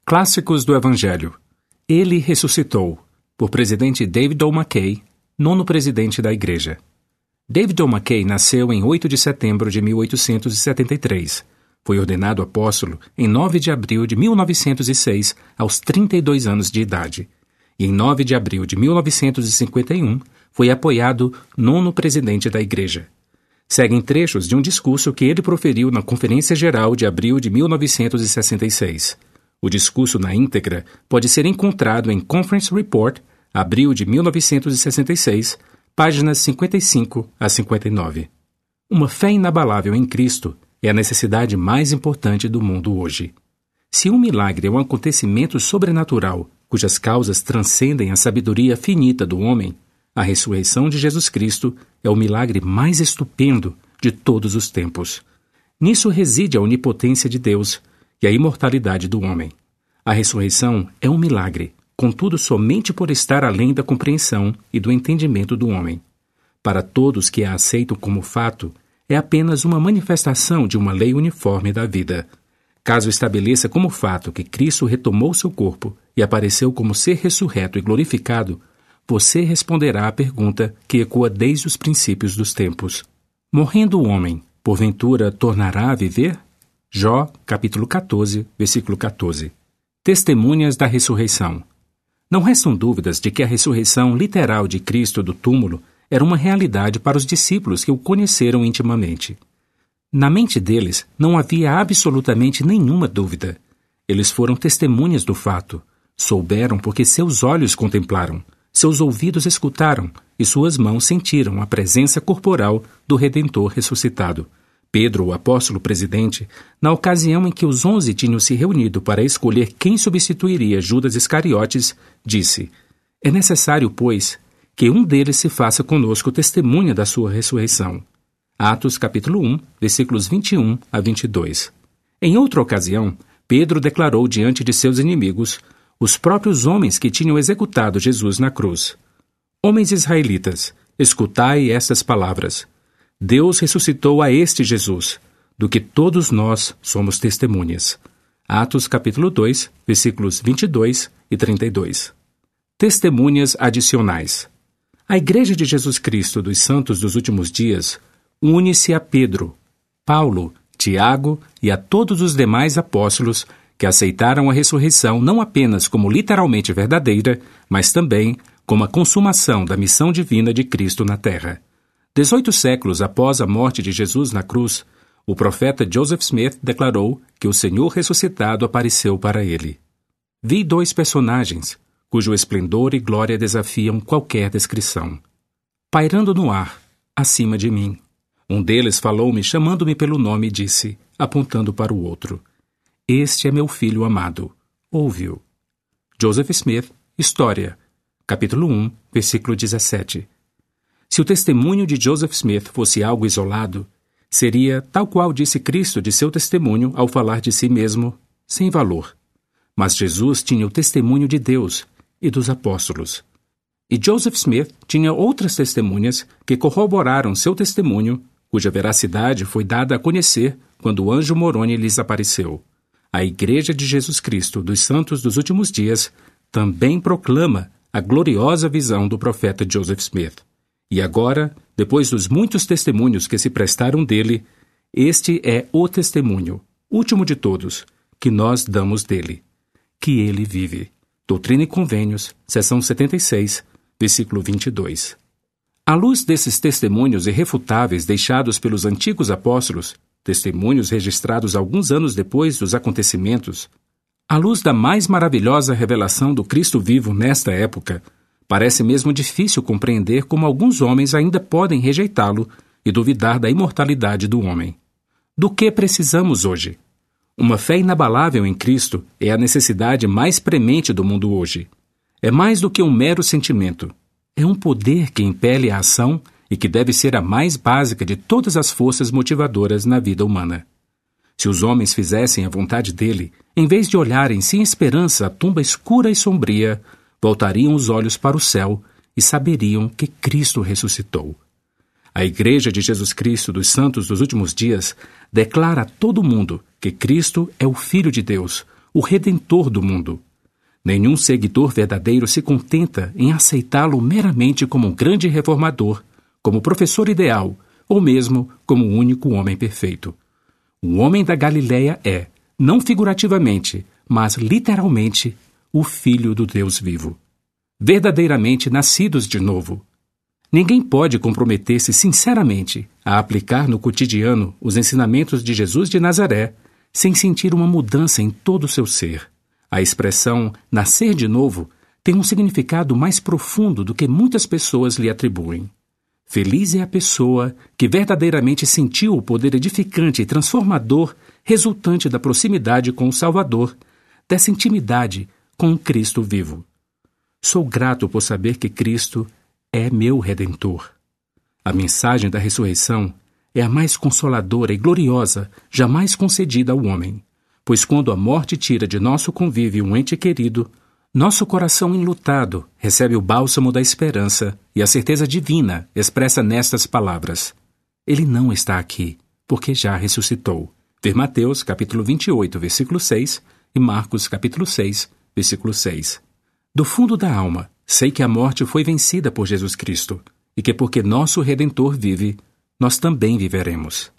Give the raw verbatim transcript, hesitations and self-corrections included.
Clássicos do Evangelho. Ele ressuscitou, por presidente David O. McKay, nono presidente da Igreja. David O. McKay nasceu em oito de setembro de mil oitocentos e setenta e três. Foi ordenado apóstolo em nove de abril de mil novecentos e seis, aos trinta e dois anos de idade. E em nove de abril de mil novecentos e cinquenta e um, foi apoiado nono presidente da Igreja. Seguem trechos de um discurso que ele proferiu na Conferência Geral de abril de mil novecentos e sessenta e seis. O discurso na íntegra pode ser encontrado em Conference Report, abril de mil novecentos e sessenta e seis, páginas cinquenta e cinco a cinquenta e nove. Uma fé inabalável em Cristo é a necessidade mais importante do mundo hoje. Se um milagre é um acontecimento sobrenatural, cujas causas transcendem a sabedoria finita do homem, a ressurreição de Jesus Cristo é o milagre mais estupendo de todos os tempos. Nisso reside a onipotência de Deus e a imortalidade do homem. A ressurreição é um milagre, contudo somente por estar além da compreensão e do entendimento do homem. Para todos que a aceitam como fato, é apenas uma manifestação de uma lei uniforme da vida. Caso estabeleça como fato que Cristo retomou seu corpo e apareceu como ser ressurreto e glorificado, você responderá à pergunta que ecoa desde os princípios dos tempos. Morrendo o homem, porventura tornará a viver? Jó, capítulo quatorze, versículo quatorze. Testemunhas da ressurreição. Não restam dúvidas de que a ressurreição literal de Cristo do túmulo era uma realidade para os discípulos que o conheceram intimamente. Na mente deles não havia absolutamente nenhuma dúvida. Eles foram testemunhas do fato. Souberam porque seus olhos contemplaram, seus ouvidos escutaram e suas mãos sentiram a presença corporal do Redentor ressuscitado. Pedro, o apóstolo presidente, na ocasião em que os onze tinham se reunido para escolher quem substituiria Judas Iscariotes, disse: É necessário, pois, que um deles se faça conosco testemunha da sua ressurreição. Atos capítulo um, versículos vinte e um a vinte e dois. Em outra ocasião, Pedro declarou diante de seus inimigos, os próprios homens que tinham executado Jesus na cruz: Homens israelitas, escutai estas palavras. Deus ressuscitou a este Jesus, do que todos nós somos testemunhas. Atos capítulo dois, versículos vinte e dois e trinta e dois. Testemunhas adicionais. A Igreja de Jesus Cristo dos Santos dos Últimos Dias une-se a Pedro, Paulo, Tiago e a todos os demais apóstolos que aceitaram a ressurreição não apenas como literalmente verdadeira, mas também como a consumação da missão divina de Cristo na Terra. Dezoito séculos após a morte de Jesus na cruz, o profeta Joseph Smith declarou que o Senhor ressuscitado apareceu para ele. Vi dois personagens, cujo esplendor e glória desafiam qualquer descrição. Pairando no ar, acima de mim. Um deles falou-me chamando-me pelo nome e disse, apontando para o outro: Este é meu filho amado, ouve-o. Joseph Smith, História, capítulo um, versículo dezessete. Se o testemunho de Joseph Smith fosse algo isolado, seria, tal qual disse Cristo de seu testemunho ao falar de si mesmo, sem valor. Mas Jesus tinha o testemunho de Deus e dos apóstolos. E Joseph Smith tinha outras testemunhas que corroboraram seu testemunho, cuja veracidade foi dada a conhecer quando o anjo Moroni lhes apareceu. A Igreja de Jesus Cristo dos Santos dos Últimos Dias também proclama a gloriosa visão do profeta Joseph Smith. E agora, depois dos muitos testemunhos que se prestaram dele, este é o testemunho, último de todos, que nós damos dele, que ele vive. Doutrina e Convênios, seção setenta e seis, versículo vinte e dois. À luz desses testemunhos irrefutáveis deixados pelos antigos apóstolos, testemunhos registrados alguns anos depois dos acontecimentos, à luz da mais maravilhosa revelação do Cristo vivo nesta época, parece mesmo difícil compreender como alguns homens ainda podem rejeitá-lo e duvidar da imortalidade do homem. Do que precisamos hoje? Uma fé inabalável em Cristo é a necessidade mais premente do mundo hoje. É mais do que um mero sentimento. É um poder que impele a ação e que deve ser a mais básica de todas as forças motivadoras na vida humana. Se os homens fizessem a vontade dele, em vez de olharem sem esperança a tumba escura e sombria, voltariam os olhos para o céu e saberiam que Cristo ressuscitou. A Igreja de Jesus Cristo dos Santos dos Últimos Dias declara a todo mundo que Cristo é o Filho de Deus, o Redentor do mundo. Nenhum seguidor verdadeiro se contenta em aceitá-lo meramente como um grande reformador, como professor ideal, ou mesmo como o único homem perfeito. O homem da Galileia é, não figurativamente, mas literalmente, o Filho do Deus vivo. Verdadeiramente nascidos de novo. Ninguém pode comprometer-se sinceramente a aplicar no cotidiano os ensinamentos de Jesus de Nazaré sem sentir uma mudança em todo o seu ser. A expressão nascer de novo tem um significado mais profundo do que muitas pessoas lhe atribuem. Feliz é a pessoa que verdadeiramente sentiu o poder edificante e transformador resultante da proximidade com o Salvador, dessa intimidade com o Cristo vivo. Sou grato por saber que Cristo é meu Redentor. A mensagem da ressurreição é a mais consoladora e gloriosa jamais concedida ao homem, pois quando a morte tira de nosso convívio um ente querido, nosso coração enlutado recebe o bálsamo da esperança e a certeza divina expressa nestas palavras: Ele não está aqui, porque já ressuscitou. Ver Mateus, capítulo vinte e oito, versículo seis, e Marcos, capítulo seis, versículo seis. Do fundo da alma, sei que a morte foi vencida por Jesus Cristo, e que porque nosso Redentor vive, nós também viveremos.